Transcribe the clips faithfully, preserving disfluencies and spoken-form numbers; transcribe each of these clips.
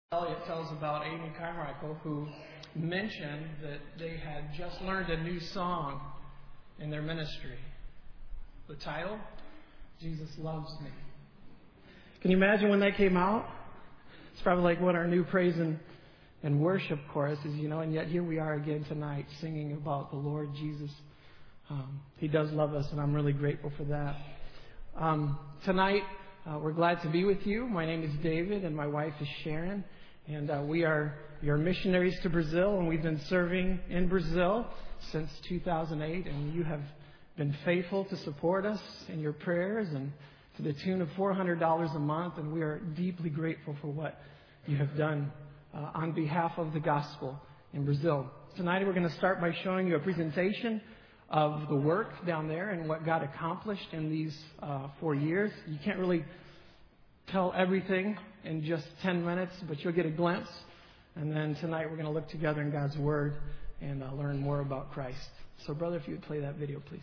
Elliott tells about Amy Carmichael, who mentioned that they had just learned a new song in their ministry. The title, Jesus Loves Me. Can you imagine when that came out? It's probably like what our new praise and, and worship chorus is, you know, and yet here we are again tonight singing about the Lord Jesus. Um, he does love us, and I'm really grateful for that. Um, tonight, uh, we're glad to be with you. My name is David, and my wife is Sharon. And uh, we are your missionaries to Brazil, and we've been serving in Brazil since two thousand eight. And you have been faithful to support us in your prayers, and to the tune of four hundred dollars a month. And we are deeply grateful for what you have done uh, on behalf of the gospel in Brazil. Tonight, we're going to start by showing you a presentation of the work down there and what God accomplished in these uh, four years. You can't really tell everything in just ten minutes, but you'll get a glimpse. And then tonight we're going to look together in God's Word and uh, learn more about Christ. So, brother, if you would play that video, please.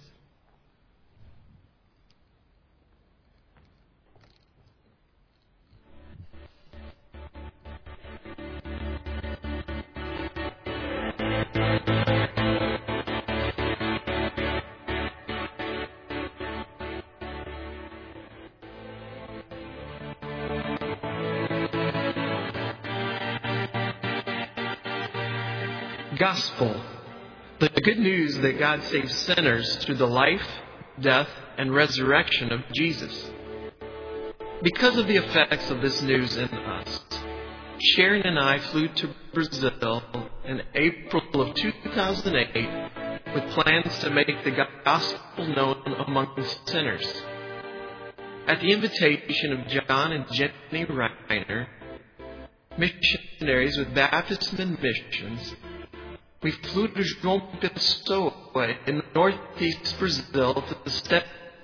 Gospel, the good news that God saves sinners through the life, death, and resurrection of Jesus. Because of the effects of this news in us, Sharon and I flew to Brazil in April of two thousand eight with plans to make the gospel known among sinners. At the invitation of John and Jenny Reiner, missionaries with Baptism Missions, we flew to João Pessoa in northeast Brazil to the step.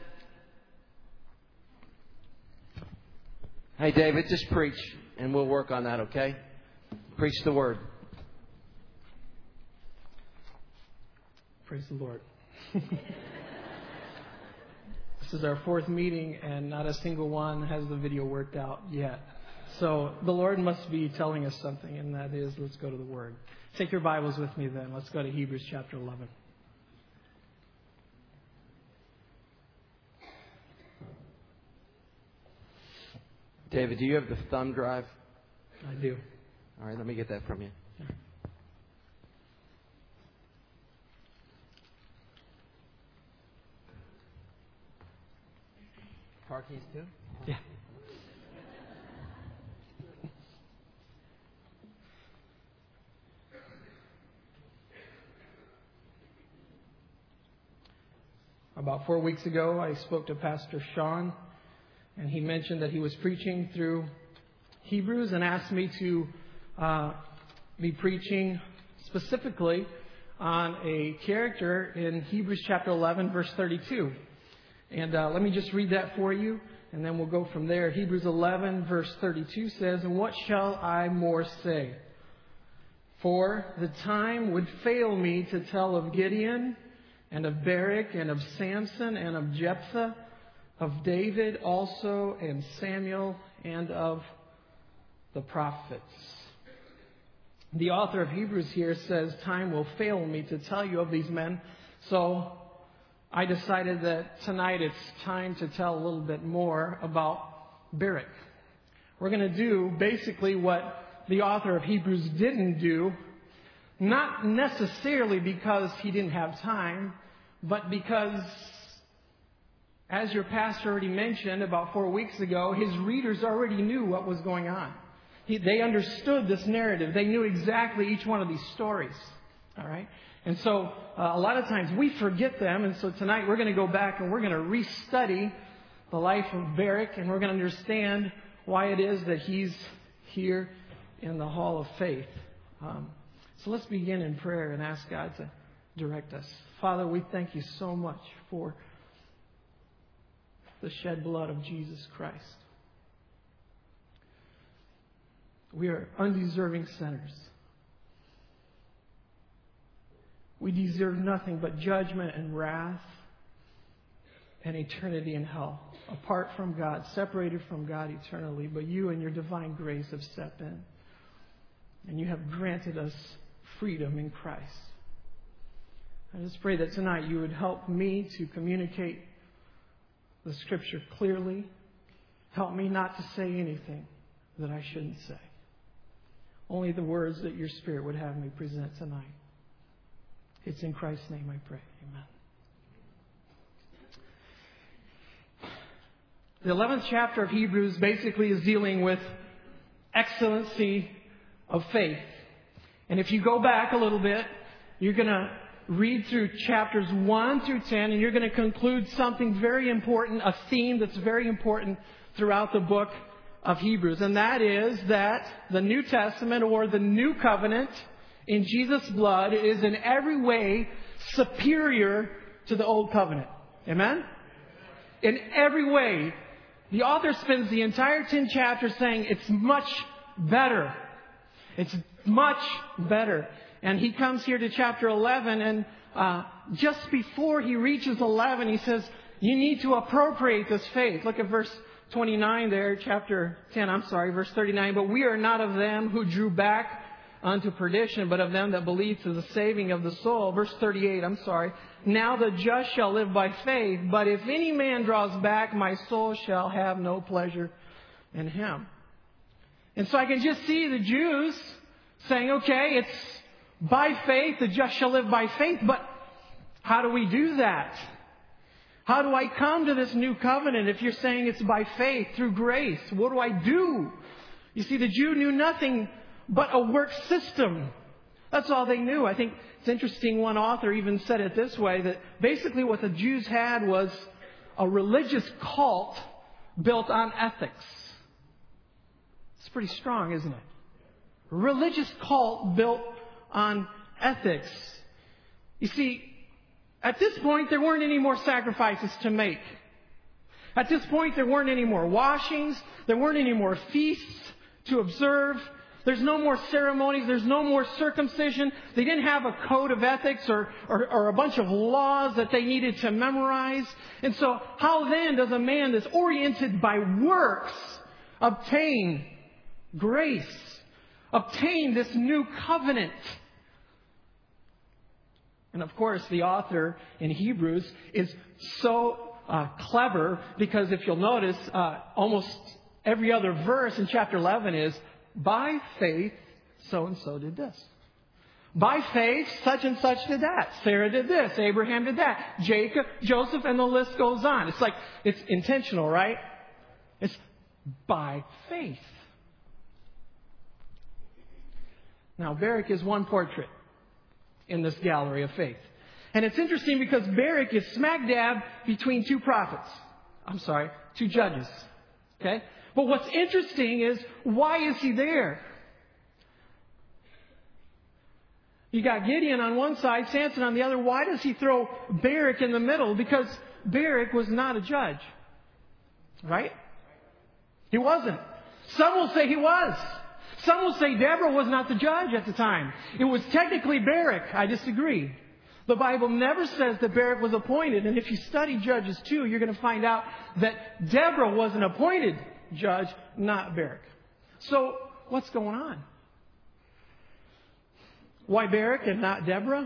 Hey, David, just preach, and we'll work on that, okay? Preach the word. Praise the Lord. This is our fourth meeting, and not a single one has the video worked out yet. So the Lord must be telling us something, and that is, let's go to the Word. Take your Bibles with me then. Let's go to Hebrews chapter eleven. David, do you have the thumb drive? I do. All right, let me get that from you. Yeah. Car keys too? Yeah. About four weeks ago, I spoke to Pastor Sean, and he mentioned that he was preaching through Hebrews and asked me to uh, be preaching specifically on a character in Hebrews chapter eleven, verse thirty-two. And uh, let me just read that for you, and then we'll go from there. Hebrews eleven, verse thirty-two says, "And what shall I more say? For the time would fail me to tell of Gideon, and of Barak, and of Samson, and of Jephthah, of David also, and Samuel, and of the prophets." The author of Hebrews here says, time will fail me to tell you of these men. So I decided that tonight it's time to tell a little bit more about Barak. We're going to do basically what the author of Hebrews didn't do, not necessarily because he didn't have time, but because, as your pastor already mentioned about four weeks ago, his readers already knew what was going on. He, they understood this narrative. They knew exactly each one of these stories. All right? And so uh, a lot of times we forget them. And so tonight we're going to go back and we're going to restudy the life of Barak, and we're going to understand why it is that he's here in the Hall of Faith. Um, so let's begin in prayer and ask God to direct us. Father, we thank you so much for the shed blood of Jesus Christ. We are undeserving sinners. We deserve nothing but judgment and wrath and eternity in hell, apart from God, separated from God eternally. But you and your divine grace have stepped in. And you have granted us freedom in Christ. I just pray that tonight you would help me to communicate the Scripture clearly. Help me not to say anything that I shouldn't say. Only the words that your Spirit would have me present tonight. It's in Christ's name I pray. Amen. The eleventh chapter of Hebrews basically is dealing with excellency of faith. And if you go back a little bit, you're going to read through chapters one through ten, and you're going to conclude something very important, a theme that's very important throughout the book of Hebrews. And that is that the New Testament, or the New Covenant in Jesus' blood, is in every way superior to the Old Covenant. Amen? In every way. The author spends the entire ten chapters saying it's much better. It's much better. And he comes here to chapter eleven, and uh, just before he reaches eleven, he says, you need to appropriate this faith. Look at verse twenty-nine there, chapter ten, I'm sorry, verse thirty-nine. But we are not of them who drew back unto perdition, but of them that believe to the saving of the soul. Verse thirty-eight, I'm sorry. Now the just shall live by faith, but if any man draws back, my soul shall have no pleasure in him. And so I can just see the Jews saying, okay, it's by faith, the just shall live by faith, but how do we do that? How do I come to this new covenant if you're saying it's by faith, through grace? What do I do? You see, the Jew knew nothing but a work system. That's all they knew. I think it's interesting, one author even said it this way, that basically what the Jews had was a religious cult built on ethics. It's pretty strong, isn't it? A religious cult built on ethics. You see, at this point, there weren't any more sacrifices to make. At this point, there weren't any more washings. There weren't any more feasts to observe. There's no more ceremonies. There's no more circumcision. They didn't have a code of ethics or, or, or a bunch of laws that they needed to memorize. And so how then does a man that's oriented by works obtain grace? Obtain this new covenant? And of course, the author in Hebrews is so uh, clever, because if you'll notice, uh, almost every other verse in chapter eleven is, by faith, so-and-so did this. By faith, such and such did that. Sarah did this. Abraham did that. Jacob, Joseph, and the list goes on. It's like, it's intentional, right? It's by faith. Now, Barak is one portrait in this gallery of faith. And it's interesting because Barak is smack dab between two prophets. I'm sorry, two judges. Okay? But what's interesting is, why is he there? You got Gideon on one side, Samson on the other. Why does he throw Barak in the middle? Because Barak was not a judge. Right? He wasn't. Some will say he was. Some will say Deborah was not the judge at the time. It was technically Barak. I disagree. The Bible never says that Barak was appointed. And if you study Judges two, you're going to find out that Deborah was an appointed judge, not Barak. So, what's going on? Why Barak and not Deborah?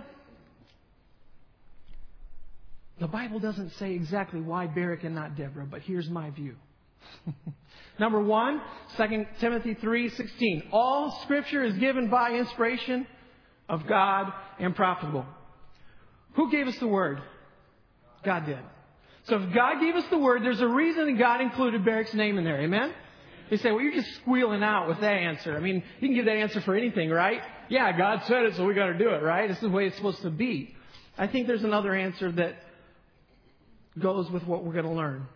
The Bible doesn't say exactly why Barak and not Deborah, but here's my view. Number one, Second Timothy three sixteen. All Scripture is given by inspiration of God and profitable. Who gave us the Word? God did. So if God gave us the Word, there's a reason that God included Barak's name in there. Amen? They say, well, you're just squealing out with that answer. I mean, you can give that answer for anything, right? Yeah, God said it, so we got to do it, right? This is the way it's supposed to be. I think there's another answer that goes with what we're going to learn.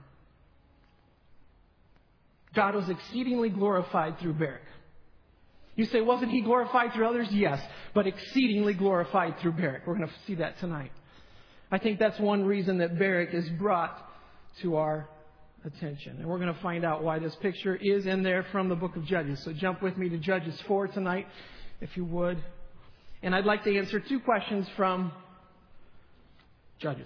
God was exceedingly glorified through Barak. You say, wasn't he glorified through others? Yes, but exceedingly glorified through Barak. We're going to see that tonight. I think that's one reason that Barak is brought to our attention. And we're going to find out why this picture is in there from the book of Judges. So jump with me to Judges four tonight, if you would. And I'd like to answer two questions from Judges.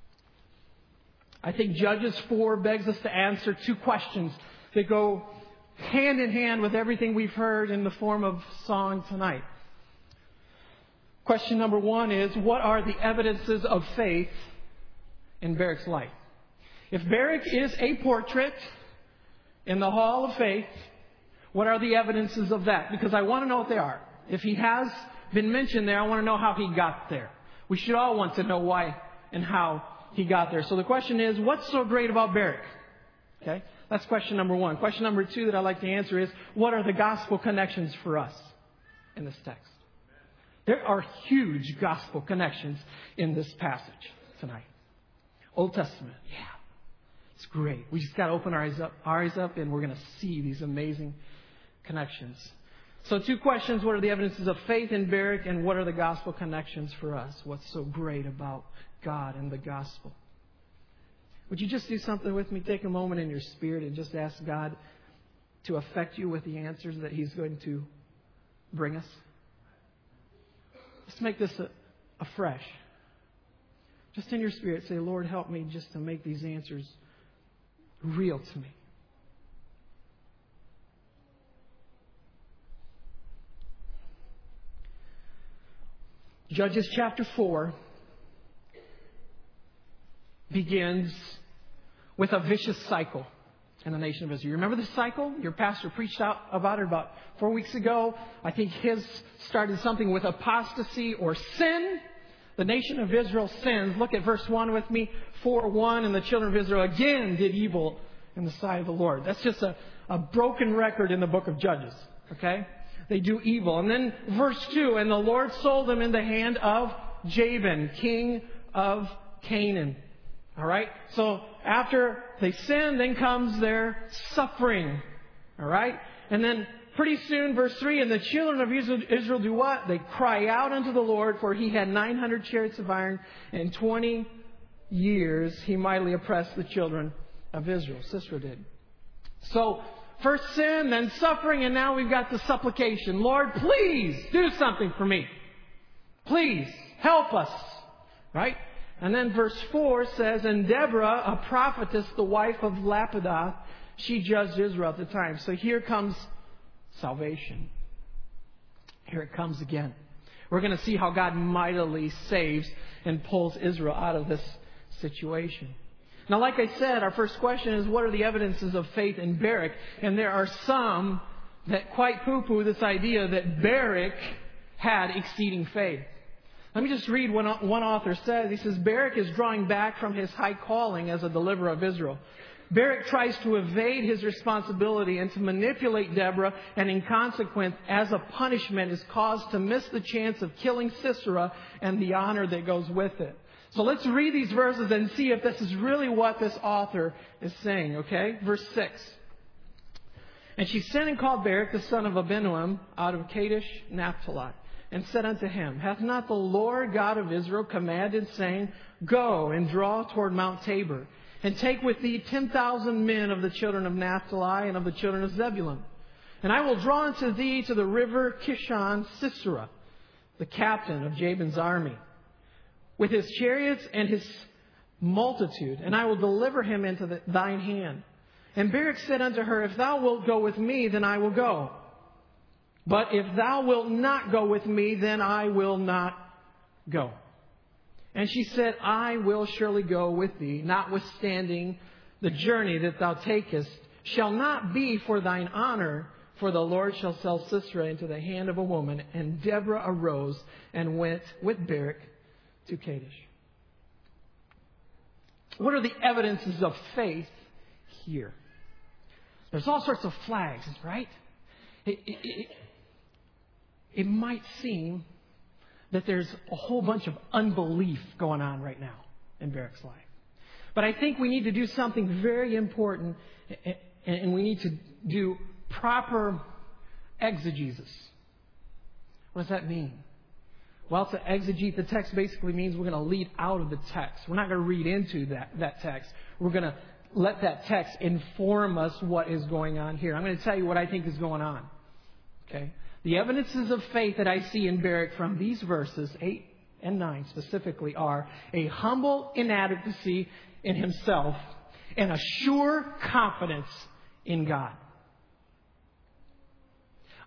I think Judges four begs us to answer two questions that go hand in hand with everything we've heard in the form of song tonight. Question number one is, what are the evidences of faith in Barak's life? If Barak is a portrait in the Hall of Faith, what are the evidences of that? Because I want to know what they are. If he has been mentioned there, I want to know how he got there. We should all want to know why and how he got there. So the question is, what's so great about Barak? Okay, that's question number one. Question number two that I'd like to answer is, what are the gospel connections for us in this text? There are huge gospel connections in this passage tonight. Old Testament, yeah. It's great. We just got to open our eyes up, our eyes up, and we're going to see these amazing connections. So two questions. What are the evidences of faith in Barak, and what are the gospel connections for us? What's so great about God and the gospel? Would you just do something with me? Take a moment in your spirit and just ask God to affect you with the answers that He's going to bring us. Let's make this a, a fresh. Just in your spirit, say, Lord, help me just to make these answers real to me. Judges chapter four begins with a vicious cycle in the nation of Israel. You remember the cycle? Your pastor preached out about it about four weeks ago. I think his started something with apostasy or sin. The nation of Israel sins. Look at verse one with me. four one, and the children of Israel again did evil in the sight of the Lord. That's just a, a broken record in the book of Judges. Okay? They do evil. And then verse two, and the Lord sold them in the hand of Jabin, king of Canaan. All right? So after they sin, then comes their suffering. All right? And then pretty soon, verse three, and the children of Israel, Israel do what? They cry out unto the Lord, for he had nine hundred chariots of iron, and twenty years he mightily oppressed the children of Israel. Sisera did. So, first sin, then suffering, and now we've got the supplication. Lord, please do something for me. Please help us. Right? And then verse four says, and Deborah, a prophetess, the wife of Lapidoth, she judged Israel at the time. So here comes salvation. Here it comes again. We're going to see how God mightily saves and pulls Israel out of this situation. Now, like I said, our first question is, what are the evidences of faith in Barak? And there are some that quite poo-poo this idea that Barak had exceeding faith. Let me just read what one author says. He says, Barak is drawing back from his high calling as a deliverer of Israel. Barak tries to evade his responsibility and to manipulate Deborah, and in consequence, as a punishment, is caused to miss the chance of killing Sisera and the honor that goes with it. So let's read these verses and see if this is really what this author is saying, okay? Verse six. And she sent and called Barak, the son of Abinoam, out of Kadesh Naphtali, and said unto him, hath not the Lord God of Israel commanded, saying, go and draw toward Mount Tabor, and take with thee ten thousand men of the children of Naphtali and of the children of Zebulun. And I will draw unto thee to the river Kishon Sisera, the captain of Jabin's army, with his chariots and his multitude, and I will deliver him into the, thine hand. And Barak said unto her, if thou wilt go with me, then I will go. But if thou wilt not go with me, then I will not go. And she said, I will surely go with thee, notwithstanding the journey that thou takest shall not be for thine honor, for the Lord shall sell Sisera into the hand of a woman. And Deborah arose and went with Barak to Kadesh. What are the evidences of faith here? There's all sorts of flags, right? It, it, it, it might seem that there's a whole bunch of unbelief going on right now in Barak's life. But I think we need to do something very important, and we need to do proper exegesis. What does that mean? Well, to exegete the text basically means we're going to lead out of the text. We're not going to read into that, that text. We're going to let that text inform us what is going on here. I'm going to tell you what I think is going on. Okay? The evidences of faith that I see in Barak from these verses, eight and nine specifically, are a humble inadequacy in himself and a sure confidence in God.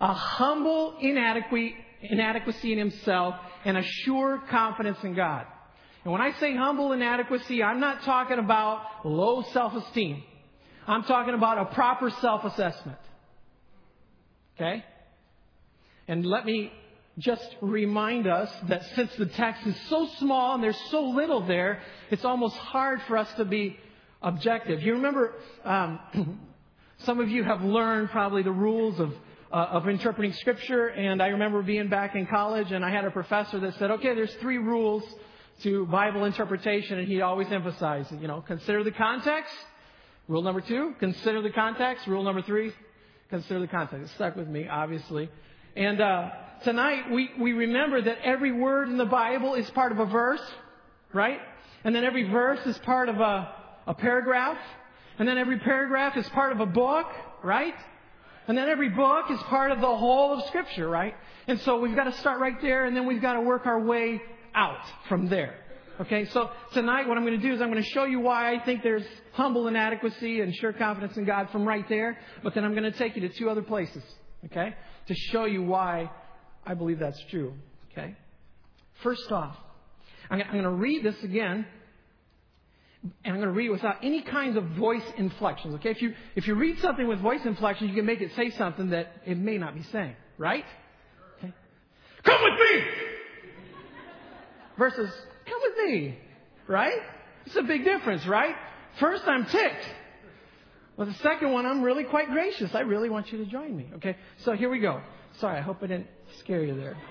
a humble inadequacy, inadequacy in himself, and a sure confidence in God. And when I say humble inadequacy, I'm not talking about low self-esteem. I'm talking about a proper self-assessment. Okay? And let me just remind us that since the text is so small and there's so little there, it's almost hard for us to be objective. You remember, um, some of you have learned probably the rules of uh, of interpreting Scripture, and I remember being back in college, and I had a professor that said, okay, there's three rules to Bible interpretation, and he always emphasized, you know, consider the context. Rule number two, consider the context. Rule number three, consider the context. It stuck with me, obviously. And uh, tonight, we, we remember that every word in the Bible is part of a verse, right? And then every verse is part of a, a paragraph. And then every paragraph is part of a book, right? And then every book is part of the whole of Scripture, right? And so we've got to start right there, and then we've got to work our way out from there. Okay, so tonight what I'm going to do is I'm going to show you why I think there's humble inadequacy and sure confidence in God from right there. But then I'm going to take you to two other places, okay, to show you why I believe that's true. Okay, first off, I'm going to read this again, and I'm going to read it without any kinds of voice inflections. Okay, if you if you read something with voice inflections, you can make it say something that it may not be saying, right? Okay, come with me. Versus, come with me, right? It's a big difference, right? First, I'm ticked. Well, the second one, I'm really quite gracious. I really want you to join me. Okay, so here we go. Sorry, I hope I didn't scare you there.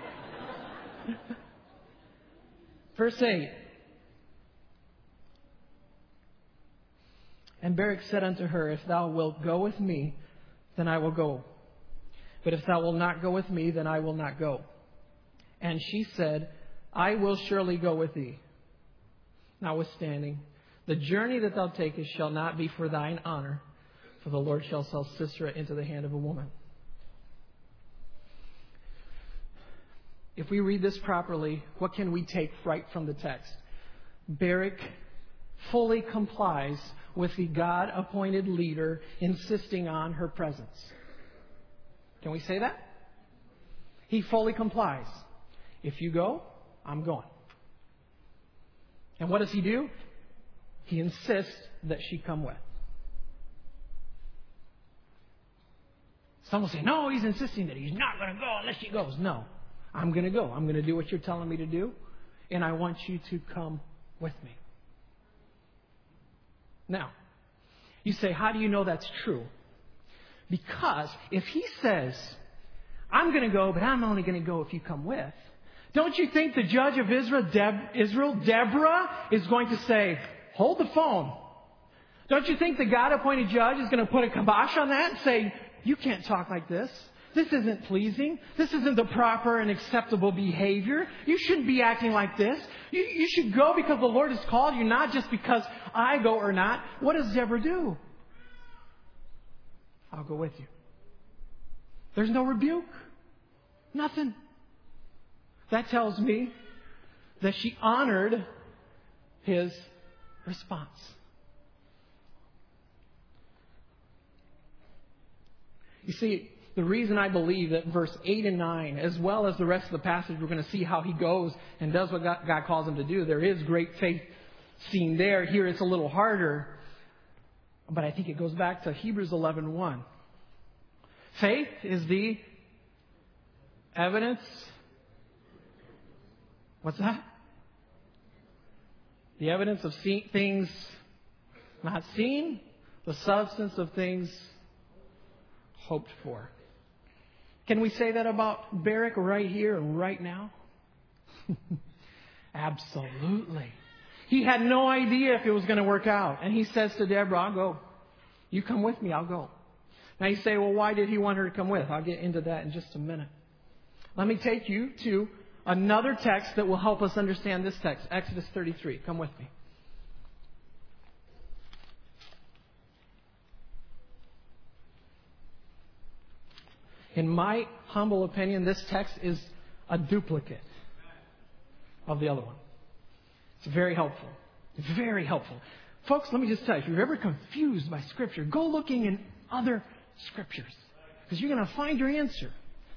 Verse eight. And Barak said unto her, if thou wilt go with me, then I will go. But if thou wilt not go with me, then I will not go. And she said, I will surely go with thee. Notwithstanding, the journey that thou takest shall not be for thine honor, for the Lord shall sell Sisera into the hand of a woman. If we read this properly, what can we take right from the text? Barak fully complies with the God-appointed leader insisting on her presence. Can we say that? He fully complies. If you go, I'm going. And what does he do? He insists that she come with. Some will say, no, he's insisting that he's not going to go unless she goes. No, I'm going to go. I'm going to do what you're telling me to do, and I want you to come with me. Now, you say, how do you know that's true? Because if he says, I'm going to go, but I'm only going to go if you come with, don't you think the judge of Israel, Deb- Israel, Deborah, is going to say, hold the phone? Don't you think the God-appointed judge is going to put a kibosh on that and say, you can't talk like this. This isn't pleasing. This isn't the proper and acceptable behavior. You shouldn't be acting like this. You, you should go because the Lord has called you, not just because I go or not. What does Deborah do? I'll go with you. There's no rebuke. Nothing. That tells me that she honored his response. You see, the reason I believe that verse eight and nine, as well as the rest of the passage, we're going to see how he goes and does what God, God calls him to do. There is great faith seen there. Here it's a little harder. But I think it goes back to Hebrews eleven one. Faith is the evidence. What's that? The evidence of see- things not seen, the substance of things hoped for. Can we say that about Barak right here and right now? Absolutely. He had no idea if it was going to work out. And he says to Deborah, I'll go. You come with me, I'll go. Now you say, well, why did he want her to come with? I'll get into that in just a minute. Let me take you to another text that will help us understand this text. Exodus thirty-three. Come with me. In my humble opinion, this text is a duplicate of the other one. It's very helpful. It's very helpful. Folks, let me just tell you, if you're ever confused by Scripture, go looking in other Scriptures, because you're going to find your answer.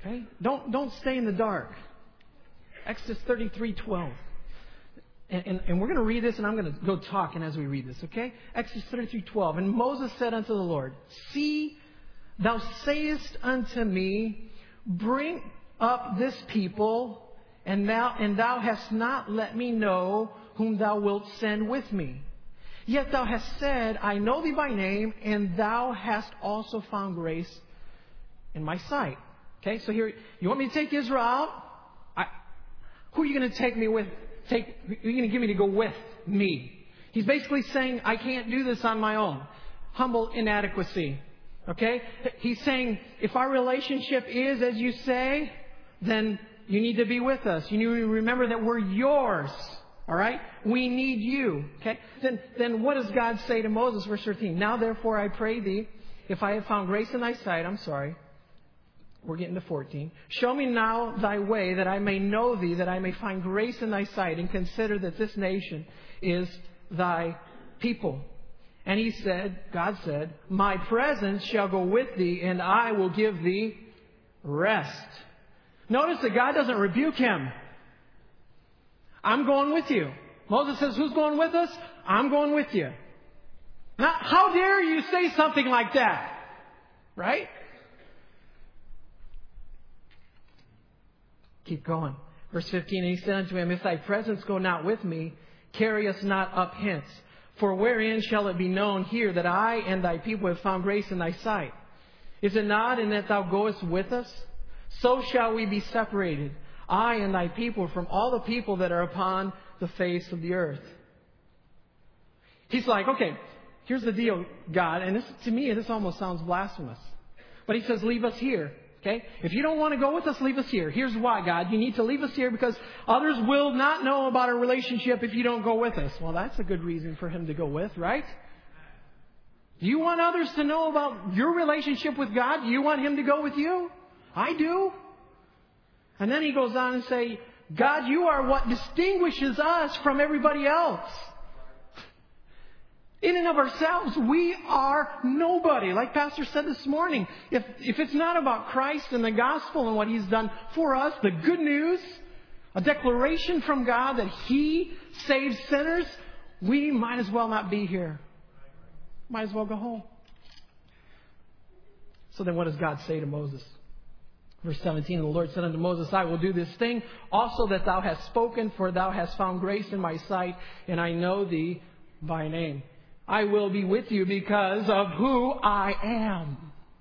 Okay? Don't, don't stay in the dark. Exodus thirty-three twelve. And, and, and we're going to read this, and I'm going to go talking as we read this, okay? Exodus thirty-three twelve. And Moses said unto the Lord, See, thou sayest unto me, Bring up this people, and thou, and thou hast not let me know whom thou wilt send with me. Yet thou hast said, I know thee by name, and thou hast also found grace in my sight. Okay, so here, you want me to take Israel out? I, who are you going to take me with? Take, who are you going to give me to go with me? He's basically saying, I can't do this on my own. Humble inadequacy. Okay? He's saying, if our relationship is as you say, then you need to be with us. You need to remember that we're yours. All right? We need you. Okay? Then, then what does God say to Moses? Verse thirteen. Now therefore I pray thee, if I have found grace in thy sight, I'm sorry. We're getting to fourteen. Show me now thy way, that I may know thee, that I may find grace in thy sight, and consider that this nation is thy people. And he said, God said, My presence shall go with thee, and I will give thee rest. Notice that God doesn't rebuke him. I'm going with you. Moses says, who's going with us? I'm going with you. Now, how dare you say something like that? Right? Keep going. Verse fifteen, and he said unto him, If thy presence go not with me, carry us not up hence. For wherein shall it be known here that I and thy people have found grace in thy sight? Is it not in that thou goest with us? So shall we be separated, I and thy people, from all the people that are upon the face of the earth. He's like, okay, here's the deal, God. And this, to me, this almost sounds blasphemous. But he says, leave us here. Okay? If you don't want to go with us, leave us here. Here's why, God. You need to leave us here because others will not know about our relationship if you don't go with us. Well, that's a good reason for him to go with, right? Do you want others to know about your relationship with God? Do you want him to go with you? I do. And then he goes on and say, God, you are what distinguishes us from everybody else. In and of ourselves, we are nobody. Like Pastor said this morning, if, if it's not about Christ and the gospel and what he's done for us, the good news, a declaration from God that he saves sinners, we might as well not be here. Might as well go home. So then what does God say to Moses? Verse seventeen, and the Lord said unto Moses, I will do this thing also that thou hast spoken, for thou hast found grace in my sight, and I know thee by name. I will be with you because of who I am.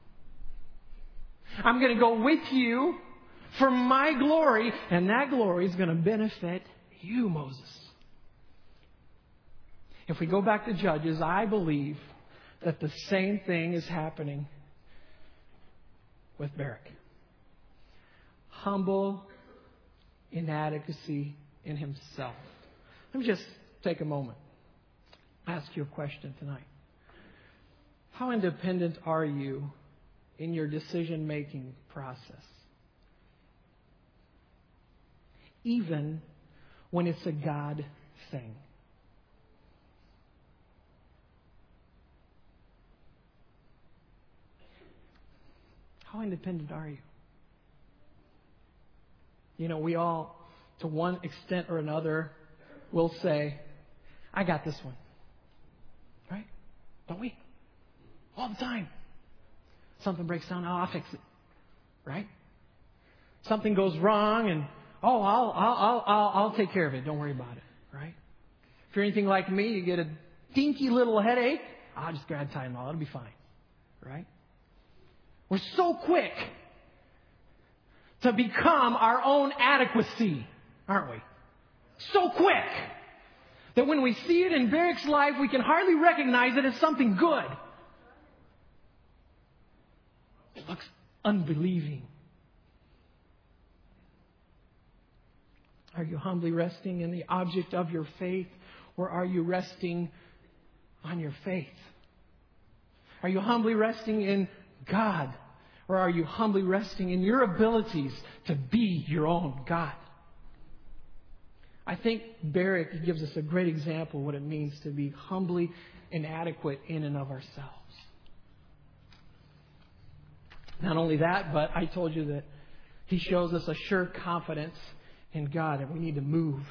I'm going to go with you for my glory, and that glory is going to benefit you, Moses. If we go back to Judges, I believe that the same thing is happening with Barak. Humble inadequacy in himself. Let me just take a moment. Ask you a question tonight. How independent are you in your decision-making process? Even when it's a God thing. How independent are you? You know, we all, to one extent or another, will say, I got this one. Right? Don't we? All the time. Something breaks down, oh, I'll fix it. Right? Something goes wrong and, oh, I'll, I'll, I'll, I'll, I'll take care of it. Don't worry about it. Right? If you're anything like me, you get a dinky little headache, I'll just grab Tylenol. It'll be fine. Right? We're so quick to become our own adequacy, aren't we? So quick that when we see it in Barak's life, we can hardly recognize it as something good. It looks unbelieving. Are you humbly resting in the object of your faith, or are you resting on your faith? Are you humbly resting in God, or are you humbly resting in your abilities to be your own God? I think Barak gives us a great example of what it means to be humbly inadequate in and of ourselves. Not only that, but I told you that He shows us a sure confidence in God that we need to move.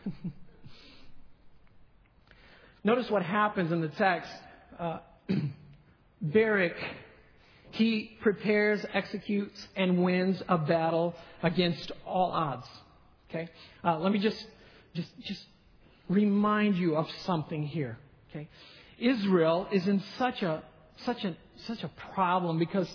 Notice what happens in the text. Uh, Barak, he prepares, executes, and wins a battle against all odds. Okay, uh, let me just, just, just remind you of something here. Okay, Israel is in such a, such a, such a problem because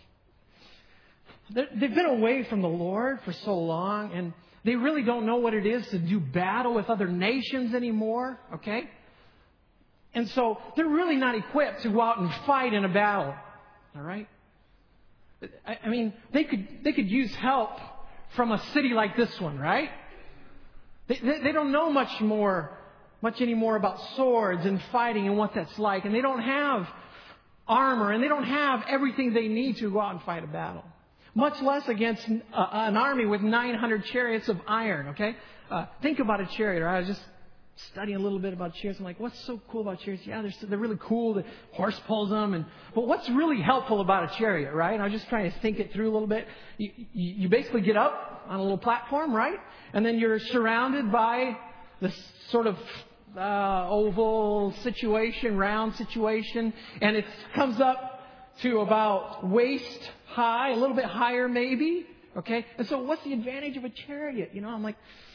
they've been away from the Lord for so long, and they really don't know what it is to do battle with other nations anymore. Okay, and so they're really not equipped to go out and fight in a battle. All right, I, I mean, they could they could use help from a city like this one, right? They, they, they don't know much more, much anymore about swords and fighting and what that's like. And they don't have armor and they don't have everything they need to go out and fight a battle. Much less against uh, an army with nine hundred chariots of iron, okay? Uh, think about a chariot. Right? I was just studying a little bit about chariots. I'm like, what's so cool about chariots? Yeah, they're, they're really cool. The horse pulls them. And, but what's really helpful about a chariot, right? And I was just trying to think it through a little bit. You, you, you basically get up on a little platform, right? And then you're surrounded by this sort of uh, oval situation, round situation. And it comes up to about waist high, a little bit higher maybe. Okay? And so what's the advantage of a chariot? You know, I'm like...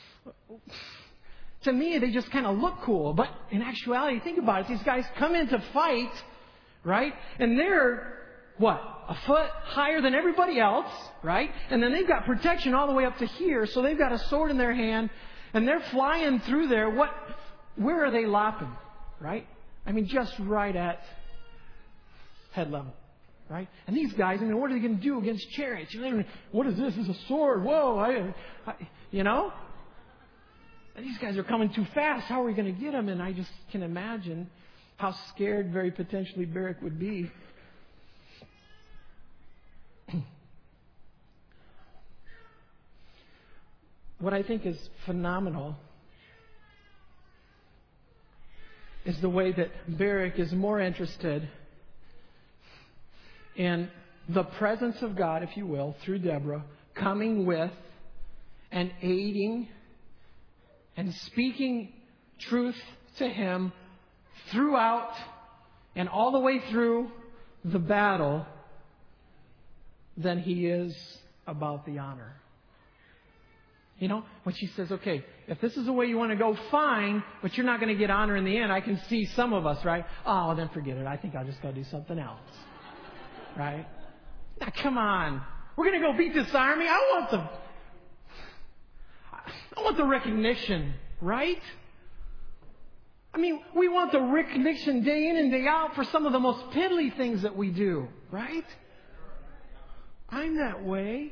To me, they just kind of look cool. But in actuality, think about it. These guys come in to fight, right? And they're, what, a foot higher than everybody else, right? And then they've got protection all the way up to here. So they've got a sword in their hand. And they're flying through there. What? Where are they lopping, right? I mean, just right at head level, right? And these guys, I mean, what are they going to do against chariots? What is this? This is a sword. Whoa, I, I, you know? These guys are coming too fast. How are we going to get them? And I just can imagine how scared very potentially Barak would be. What I think is phenomenal is the way that Barak is more interested in the presence of God, if you will, through Deborah, coming with and aiding and speaking truth to him throughout and all the way through the battle than he is about the honor. You know, when she says, okay, if this is the way you want to go, fine, but you're not going to get honor in the end. I can see some of us, right? Oh, well, then forget it. I think I'll just go do something else. Right? Now, come on. We're going to go beat this army. I want the... I want the recognition, right? I mean, we want the recognition day in and day out for some of the most piddly things that we do, right? I'm that way.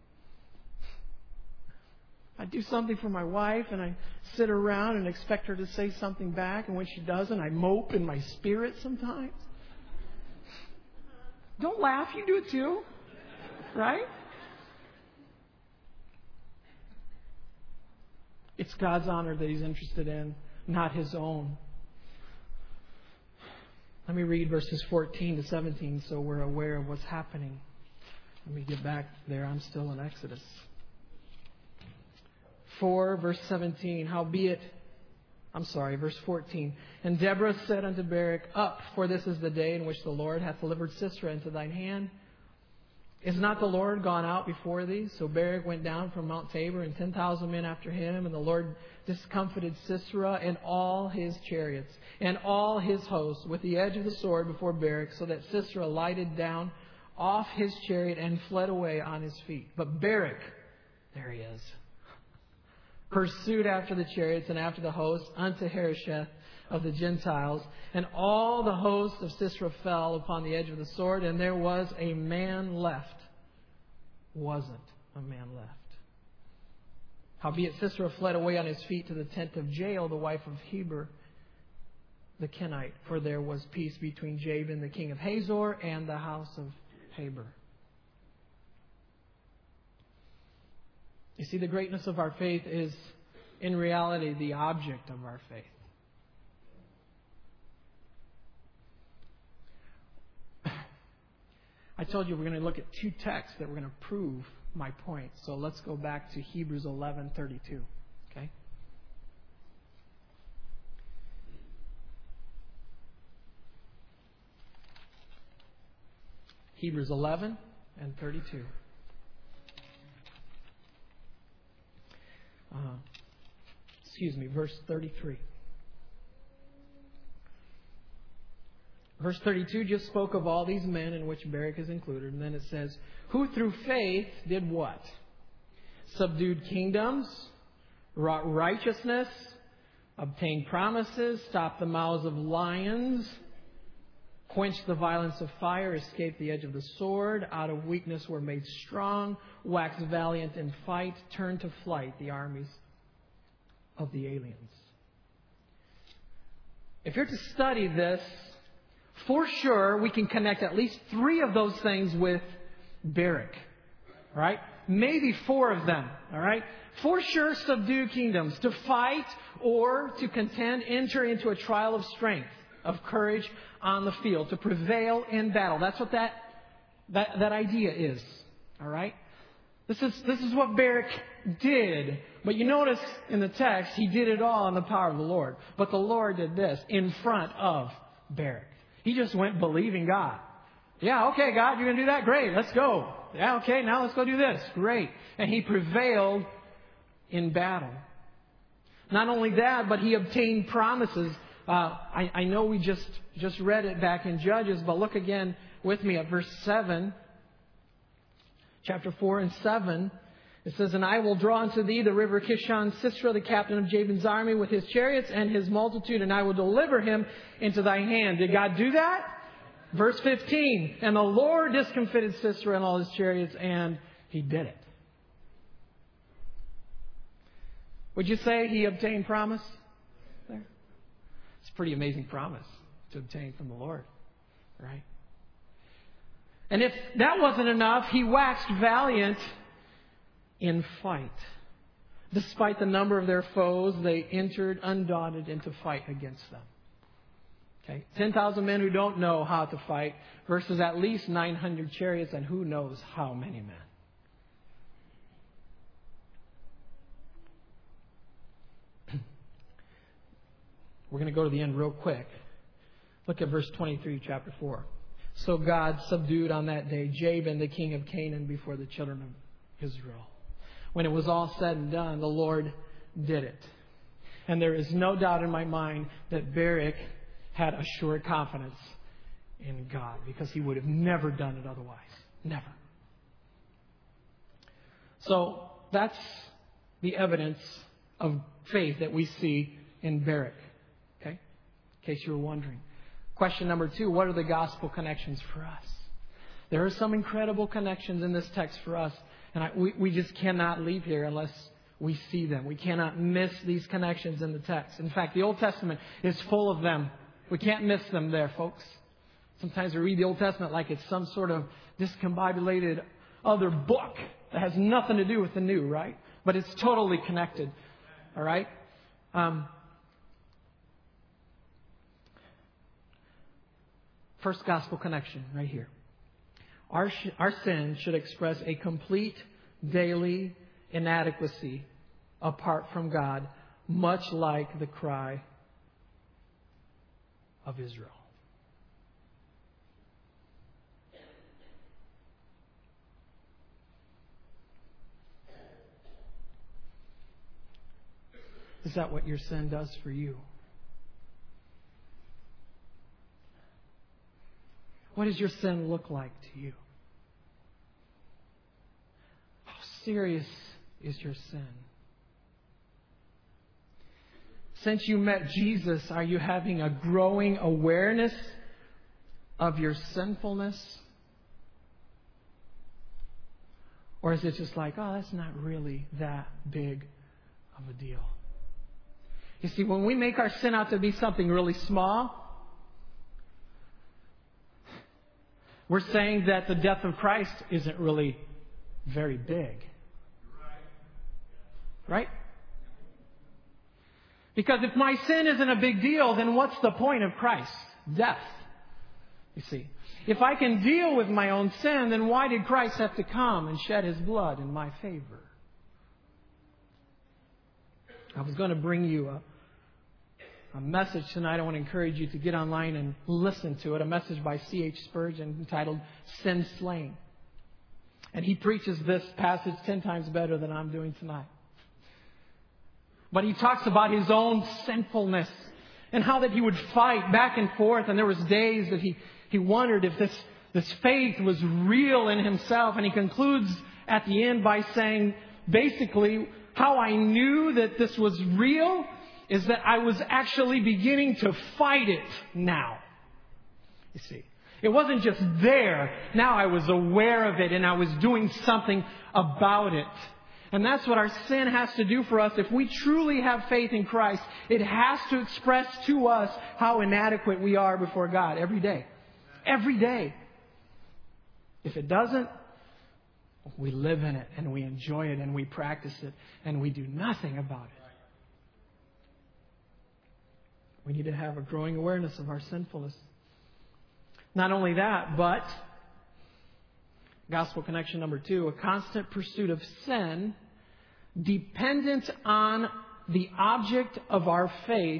I do something for my wife and I sit around and expect her to say something back, and when she doesn't, I mope in my spirit sometimes. Don't laugh, you do it too, right? It's God's honor that he's interested in, not his own. Let me read verses fourteen to seventeen so we're aware of what's happening. Let me get back there. I'm still in Exodus. four, verse seventeen. Howbeit, I'm sorry, verse fourteen. And Deborah said unto Barak, Up, for this is the day in which the Lord hath delivered Sisera into thine hand. Is not the Lord gone out before thee? So Barak went down from Mount Tabor, and ten thousand men after him. And the Lord discomfited Sisera and all his chariots, and all his hosts, with the edge of the sword before Barak, so that Sisera lighted down off his chariot and fled away on his feet. But Barak, there he is, pursued after the chariots and after the hosts unto Harosheth of the Gentiles, and all the hosts of Sisera fell upon the edge of the sword, and there was a man left. Wasn't a man left. Howbeit Sisera fled away on his feet to the tent of Jael, the wife of Heber the Kenite, for there was peace between Jabin the king of Hazor and the house of Heber. You see, the greatness of our faith is in reality the object of our faith. I told you we're going to look at two texts that we're going to prove my point. So let's go back to Hebrews eleven thirty-two. Okay? Hebrews eleven and thirty-two. Uh, excuse me, verse thirty-three. Verse thirty-two just spoke of all these men in which Barak is included. And then it says, who through faith did what? Subdued kingdoms, wrought righteousness, obtained promises, stopped the mouths of lions, quenched the violence of fire, escaped the edge of the sword, out of weakness were made strong, waxed valiant in fight, turned to flight the armies of the aliens. If you're to study this, for sure we can connect at least three of those things with Barak. Right? Maybe four of them. All right? For sure, subdue kingdoms, to fight or to contend, enter into a trial of strength, of courage on the field, to prevail in battle. That's what that that, that idea is. All right? This is this is what Barak did. But you notice in the text, he did it all in the power of the Lord. But the Lord did this in front of Barak. He just went believing God. Yeah, okay, God, you're going to do that? Great, let's go. Yeah, okay, now let's go do this. Great. And he prevailed in battle. Not only that, but he obtained promises. Uh, I, I know we just, just read it back in Judges, but look again with me at verse seven. Chapter four and seven. It says, and I will draw unto thee the river Kishon, Sisera, the captain of Jabin's army, with his chariots and his multitude, and I will deliver him into thy hand. Did God do that? Verse fifteen, and the Lord discomfited Sisera and all his chariots, and he did it. Would you say he obtained promise there? It's a pretty amazing promise to obtain from the Lord, right? And if that wasn't enough, he waxed valiant in fight. Despite the number of their foes, they entered undaunted into fight against them. Okay, ten thousand men who don't know how to fight versus at least nine hundred chariots and who knows how many men. We're going to go to the end real quick. Look at verse twenty-three, chapter four. So God subdued on that day Jabin, the king of Canaan, before the children of Israel. When it was all said and done, the Lord did it. And there is no doubt in my mind that Barak had assured confidence in God, because he would have never done it otherwise. Never. So that's the evidence of faith that we see in Barak. Okay? In case you were wondering. Question number two, what are the gospel connections for us? There are some incredible connections in this text for us. And I, we, we just cannot leave here unless we see them. We cannot miss these connections in the text. In fact, the Old Testament is full of them. We can't miss them there, folks. Sometimes we read the Old Testament like it's some sort of discombobulated other book that has nothing to do with the new, right? But it's totally connected. All right? Um, first gospel connection right here. Our, sh- our sin should express a complete daily inadequacy apart from God, much like the cry of Israel. Is that what your sin does for you? What does your sin look like to you? How serious is your sin? Since you met Jesus, are you having a growing awareness of your sinfulness? Or is it just like, oh, that's not really that big of a deal? You see, when we make our sin out to be something really small, we're saying that the death of Christ isn't really very big. Right? Because if my sin isn't a big deal, then what's the point of Christ's death? You see, if I can deal with my own sin, then why did Christ have to come and shed His blood in my favor? I was going to bring you a, a message tonight. I want to encourage you to get online and listen to it. A message by C H Spurgeon entitled Sin Slain. And he preaches this passage ten times better than I'm doing tonight. But he talks about his own sinfulness and how that he would fight back and forth. And there was days that he, he wondered if this, this faith was real in himself. And he concludes at the end by saying, basically, how I knew that this was real is that I was actually beginning to fight it now. You see, it wasn't just there. Now I was aware of it and I was doing something about it. And that's what our sin has to do for us. If we truly have faith in Christ, it has to express to us how inadequate we are before God every day. Every day. If it doesn't, we live in it and we enjoy it and we practice it and we do nothing about it. We need to have a growing awareness of our sinfulness. Not only that, but gospel connection number two, a constant pursuit of sin dependent on the object of our faith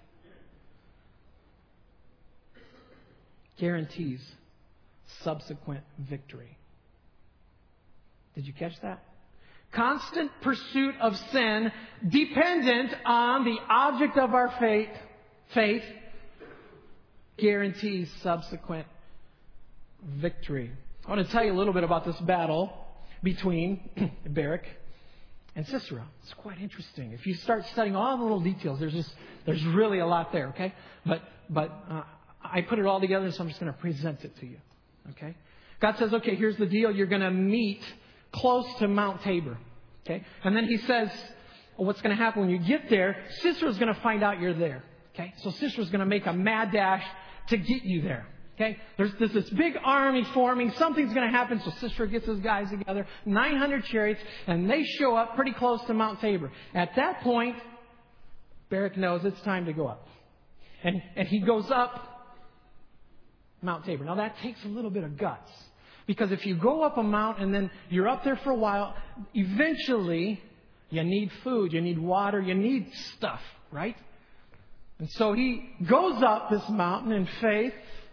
guarantees subsequent victory. Did you catch that? Constant pursuit of sin dependent on the object of our faith, faith guarantees subsequent victory. I want to tell you a little bit about this battle between Barak and Sisera. It's quite interesting. If you start studying all the little details, there's just there's really a lot there. Okay, but but uh, I put it all together, so I'm just going to present it to you. Okay, God says, okay, here's the deal. You're going to meet close to Mount Tabor. Okay, and then He says, well, what's going to happen when you get there? Sisera's going to find out you're there. Okay, so Sisera's going to make a mad dash to get you there. Okay, there's, there's this big army forming. Something's going to happen. So Sisera gets his guys together, nine hundred chariots, and they show up pretty close to Mount Tabor. At that point, Barak knows it's time to go up. And, and he goes up Mount Tabor. Now that takes a little bit of guts. Because if you go up a mountain and then you're up there for a while, eventually you need food, you need water, you need stuff, right? And so he goes up this mountain in faith.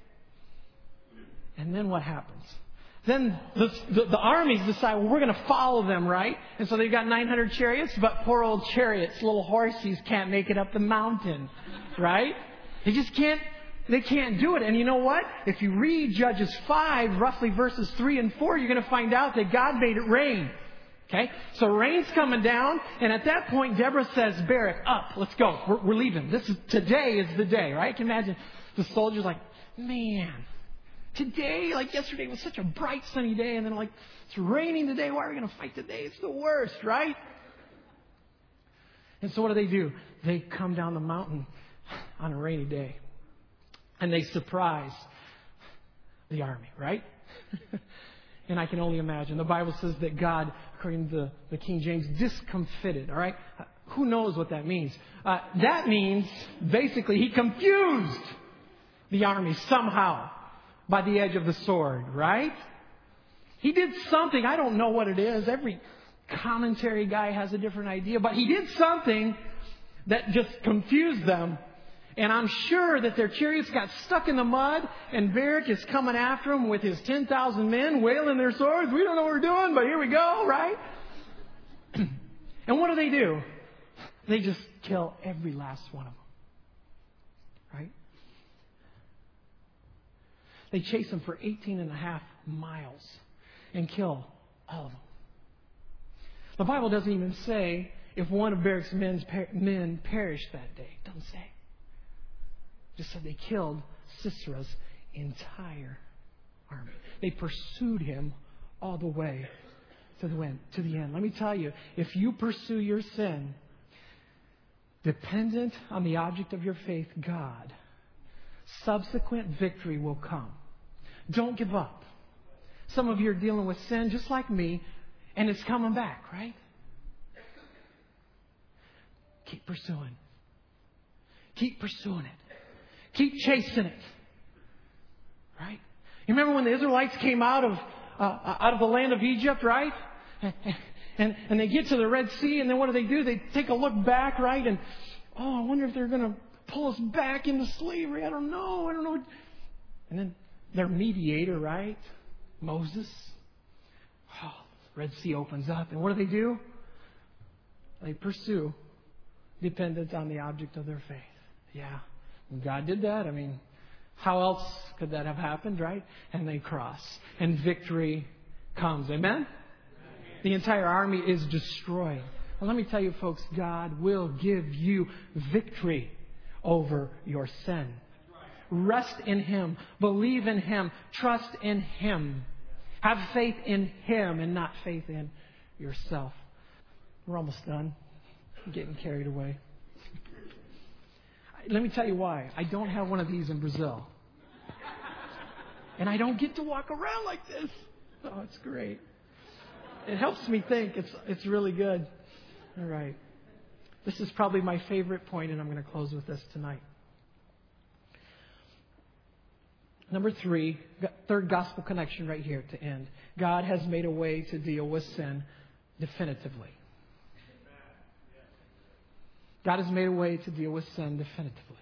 And then what happens? Then the, the, the armies decide, well, we're going to follow them, right? And so they've got nine hundred chariots, but poor old chariots, little horsies, can't make it up the mountain, right? They just can't, they can't do it. And you know what? If you read Judges five, roughly verses three and four, you're going to find out that God made it rain. Okay? So rain's coming down, and at that point, Deborah says, Barak, up, let's go. We're, we're leaving. This is, today is the day, right? Can you imagine the soldiers like, man, today, like yesterday was such a bright sunny day, and then like, it's raining today. Why are we going to fight today? It's the worst, right? And so what do they do? They come down the mountain on a rainy day, and they surprise the army, right? And I can only imagine. The Bible says that God, according to the, the King James, discomfited, all right? Who knows what that means? Uh, that means, basically, He confused the army somehow by the edge of the sword, right? He did something. I don't know what it is. Every commentary guy has a different idea. But He did something that just confused them. And I'm sure that their chariots got stuck in the mud, and Barak is coming after them with his ten thousand men, wailing their swords. We don't know what we're doing, but here we go, right? And what do they do? They just kill every last one of them, right? They chase them for eighteen and a half miles and kill all of them. The Bible doesn't even say if one of Barak's men's per- men perished that day. It doesn't say. It just said they killed Sisera's entire army. They pursued him all the way to the end. To the end. Let me tell you, if you pursue your sin, dependent on the object of your faith, God, subsequent victory will come. Don't give up. Some of you are dealing with sin just like me, and it's coming back, right? Keep pursuing. Keep pursuing it. Keep chasing it. right? You remember when the Israelites came out of uh, out of the land of Egypt, right? And and they get to the Red Sea, and then what do they do? They take a look back, right? And oh, I wonder if they're going to pull us back into slavery. I don't know. I don't know. And then their mediator, right? Moses. Oh, Red Sea opens up, and what do they do? They pursue dependence on the object of their faith. Yeah, when God did that, I mean, how else could that have happened, right? And they cross, and victory comes. Amen? The entire army is destroyed. And let me tell you, folks, God will give you victory over your sin. Rest in Him. Believe in Him. Trust in Him. Have faith in Him and not faith in yourself. We're almost done. I'm getting carried away. Let me tell you why. I don't have one of these in Brazil. And I don't get to walk around like this. Oh, it's great. It helps me think. It's it's really good. All right. This is probably my favorite point, and I'm going to close with this tonight. Number three, third gospel connection right here to end. God has made a way to deal with sin definitively. God has made a way to deal with sin definitively.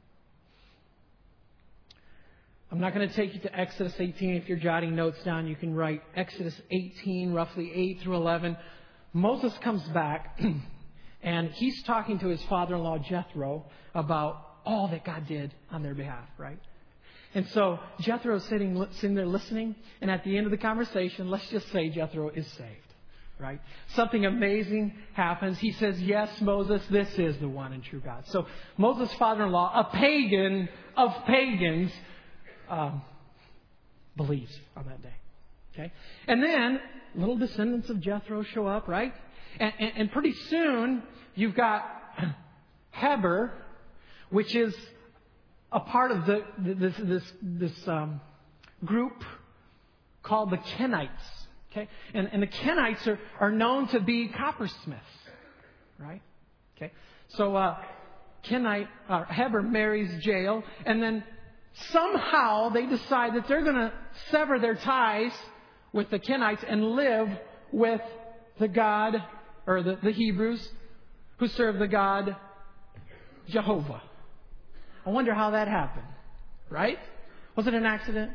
I'm not going to take you to Exodus eighteen. If you're jotting notes down, you can write Exodus eighteen, roughly eight through eleven. Moses comes back, and he's talking to his father-in-law, Jethro, about all that God did on their behalf, right? And so Jethro is sitting, sitting there listening, and at the end of the conversation, let's just say Jethro is saved, right? Something amazing happens. He says, yes, Moses, this is the one and true God. So Moses' father-in-law, a pagan of pagans, um, believes on that day. Okay? And then little descendants of Jethro show up, right? And, and, and pretty soon you've got Heber, which is a part of the this this this um, group called the Kenites. Okay, and and the Kenites are are known to be coppersmiths, right? Okay, so uh, Kenite uh, Heber marries Jael, and then somehow they decide that they're going to sever their ties with the Kenites and live with the God or the, the Hebrews who serve the God Jehovah. I wonder how that happened, right? Was it an accident?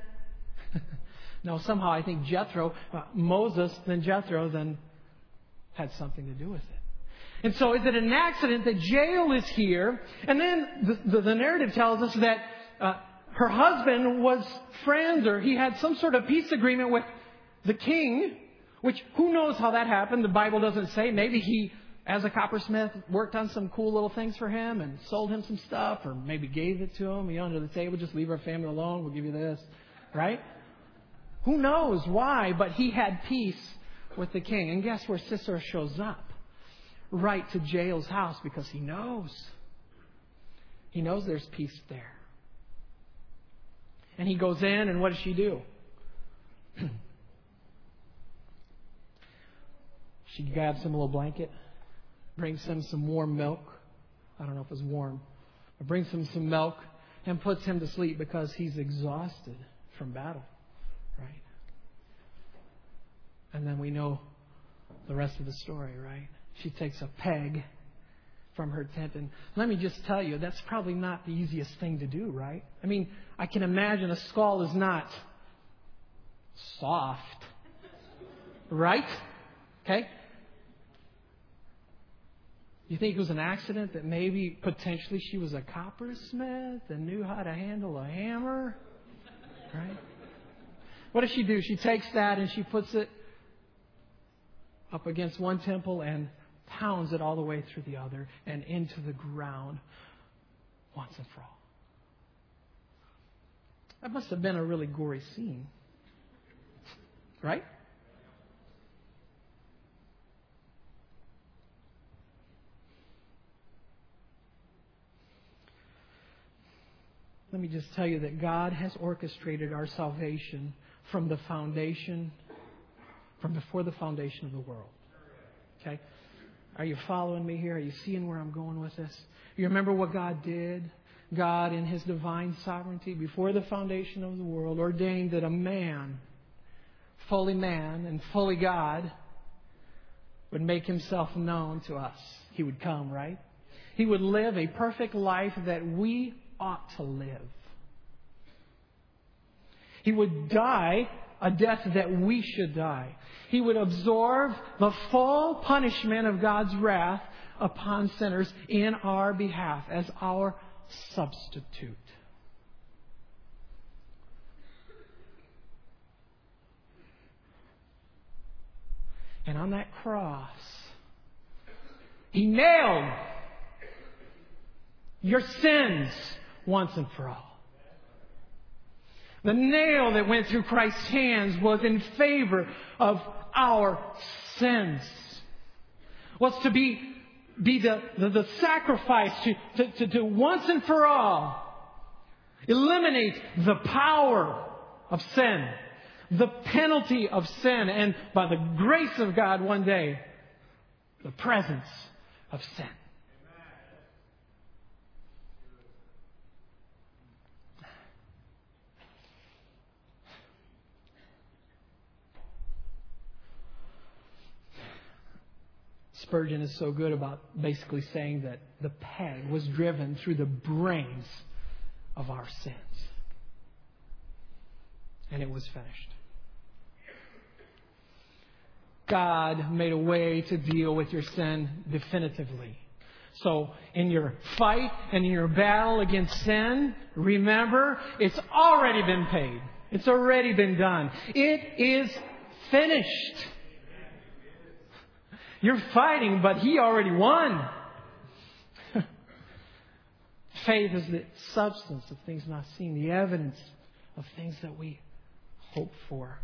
No, somehow I think Jethro, uh, Moses, then Jethro, then had something to do with it. And so is it an accident that Jael is here? And then the, the, the narrative tells us that uh, her husband was friends, or he had some sort of peace agreement with the king, which who knows how that happened. The Bible doesn't say. Maybe he, as a coppersmith, worked on some cool little things for him and sold him some stuff, or maybe gave it to him, you know, under the table. Just leave our family alone. We'll give you this, right? Who knows why, but he had peace with the king. And guess where Sisera shows up? Right to Jael's house, because he knows. He knows there's peace there. And he goes in, and what does she do? She grabs him a little blanket, brings him some warm milk. I don't know if it's warm. Or brings him some milk and puts him to sleep because he's exhausted from battle. Right? And then we know the rest of the story, right? She takes a peg from her tent. And let me just tell you, that's probably not the easiest thing to do, right? I mean, I can imagine a skull is not soft. Right? Okay? You think it was an accident that maybe potentially she was a coppersmith and knew how to handle a hammer? Right? What does she do? She takes that and she puts it up against one temple and pounds it all the way through the other and into the ground once and for all. That must have been a really gory scene. Right? Let me just tell you that God has orchestrated our salvation from the foundation, from before the foundation of the world. Okay? Are you following me here? Are you seeing where I'm going with this? You remember what God did God, in His divine sovereignty, before the foundation of the world, ordained that a man, fully man and fully God, would make Himself known to us. He would come, right? He would live a perfect life that we ought to live. He would die a death that we should die. He would absorb the full punishment of God's wrath upon sinners in our behalf as our substitute. And on that cross, He nailed your sins once and for all. The nail that went through Christ's hands was in favor of our sins. Was to be, be the, the, the sacrifice to, to, to, to once and for all eliminate the power of sin, the penalty of sin, and by the grace of God one day, the presence of sin. Spurgeon is so good about basically saying that the peg was driven through the brains of our sins. And it was finished. God made a way to deal with your sin definitively. So in your fight and in your battle against sin, remember, it's already been paid. It's already been done. It is finished. You're fighting, but He already won. Faith is the substance of things not seen, the evidence of things that we hope for.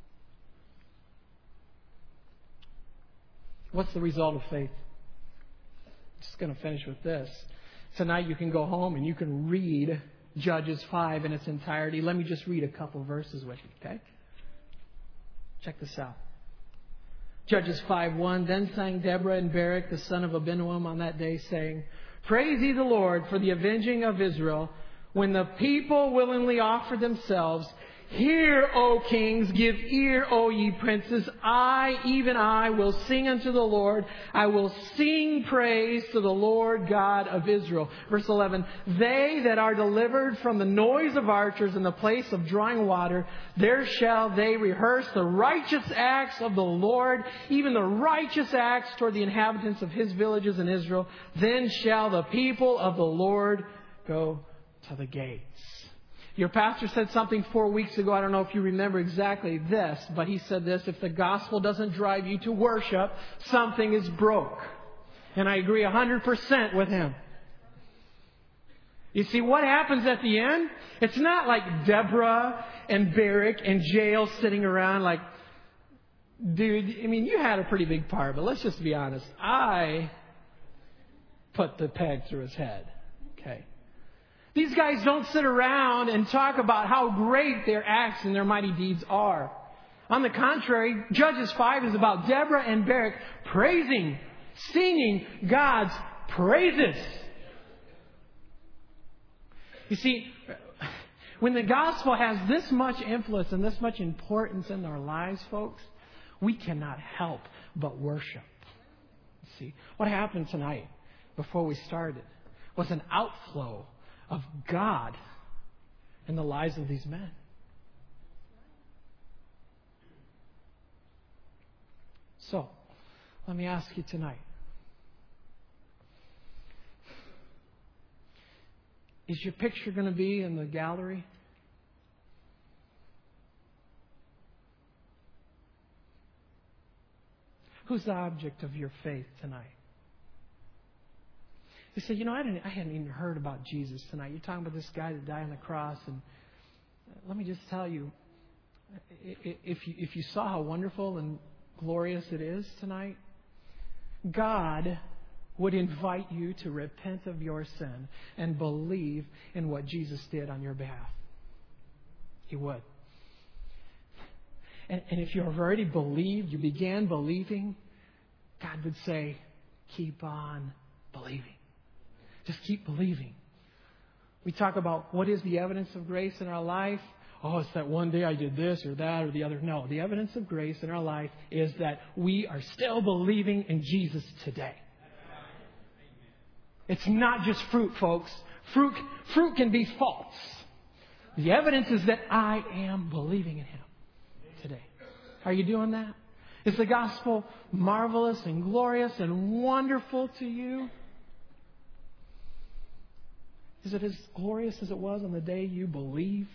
What's the result of faith? I'm just going to finish with this. Tonight you can go home and you can read Judges five in its entirety. Let me just read a couple verses with you, okay? Check this out. Judges five one, Then sang Deborah and Barak, the son of Abinoam, on that day, saying, Praise ye the Lord for the avenging of Israel, when the people willingly offer themselves. Hear, O kings, give ear, O ye princes. I, even I, will sing unto the Lord. I will sing praise to the Lord God of Israel. Verse eleven, They that are delivered from the noise of archers in the place of drawing water, there shall they rehearse the righteous acts of the Lord, even the righteous acts toward the inhabitants of His villages in Israel. Then shall the people of the Lord go to the gates. Your pastor said something four weeks ago. I don't know if you remember exactly this, but he said this: if the gospel doesn't drive you to worship, something is broke. And I agree one hundred percent with him. You see, what happens at the end? It's not like Deborah and Barak and Jael sitting around like, dude, I mean, you had a pretty big part, but let's just be honest. I put the peg through his head. Okay. These guys don't sit around and talk about how great their acts and their mighty deeds are. On the contrary, Judges five is about Deborah and Barak praising, singing God's praises. You see, when the gospel has this much influence and this much importance in our lives, folks, we cannot help but worship. You see, what happened tonight before we started was an outflow of God in the lives of these men. So, let me ask you tonight. Is your picture going to be in the gallery? Who's the object of your faith tonight? You say, you know, I, didn't, I hadn't even heard about Jesus tonight. You're talking about this guy that died on the cross. And let me just tell you, if you, if you saw how wonderful and glorious it is tonight, God would invite you to repent of your sin and believe in what Jesus did on your behalf. He would. And, and if you have already believed, you began believing, God would say, keep on believing. Just keep believing. We talk about what is the evidence of grace in our life. Oh, it's that one day I did this or that or the other. No, the evidence of grace in our life is that we are still believing in Jesus today. It's not just fruit, folks. Fruit, fruit can be false. The evidence is that I am believing in Him today. Are you doing that? Is the gospel marvelous and glorious and wonderful to you? Is it as glorious as it was on the day you believed?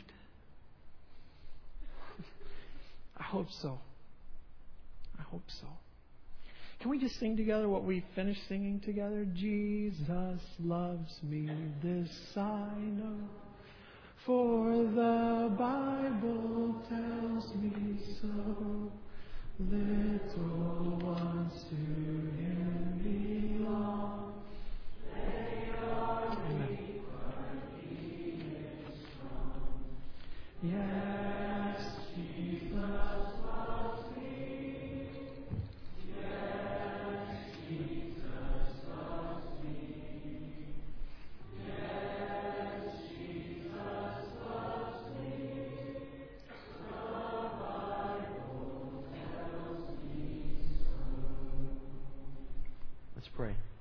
I hope so. I hope so. Can we just sing together what we finished singing together? Jesus loves me, this I know, for the Bible tells me so. Little ones to Him belong. They are weak, but He is strong. Yes, Jesus loves me. Yes, Jesus loves me. Yes, Jesus loves me. The Bible tells me so. Let's pray.